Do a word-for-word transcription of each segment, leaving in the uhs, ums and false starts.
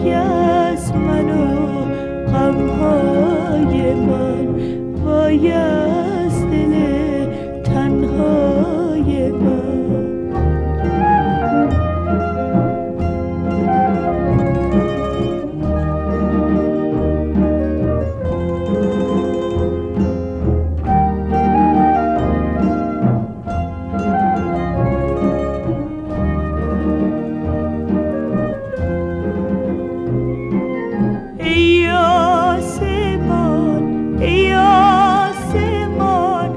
وای از من و غمهای من، وای از دل تنهای من. ای آسمان ای آسمان،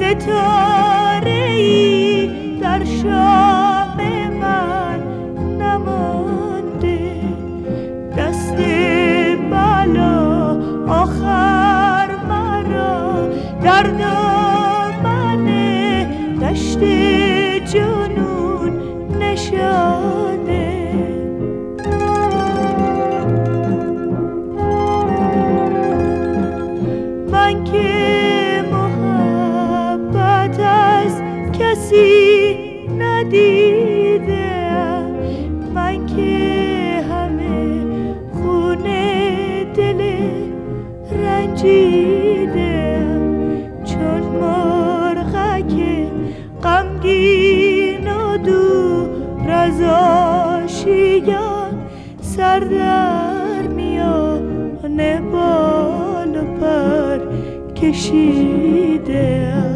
ستاره‌ای در شام من نمانده. دست بلا آخر مرا در دامن دشت جنون نشانده. من که محبت از کسی ندیدم، من که همه خون دل رنجیدم، چون مرغک غمگین و دور از آشیان، سر در میان بال و پر کشیدم.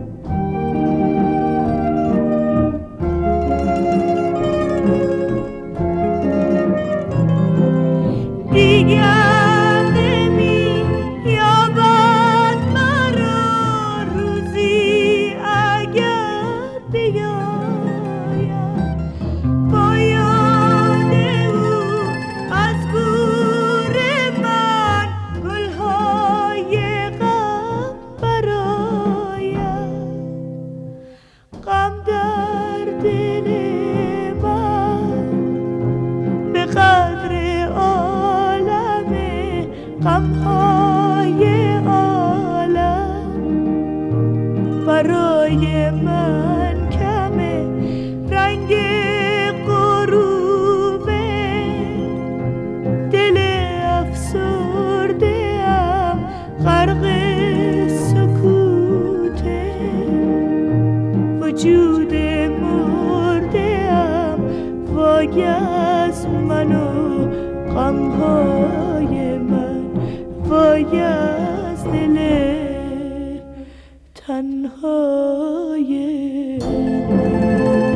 دیگر نمی یابد مرا روزی اگر بیایم، با یاد او از گور من گلهای غم برایم. غم در دل من به قدر غمهای عالم برای من کمه. رنگ غروب دل افسرده ام، غرق سکوته وجود مرده ام. وای از من و غمهای من، وای از دل تنهای من.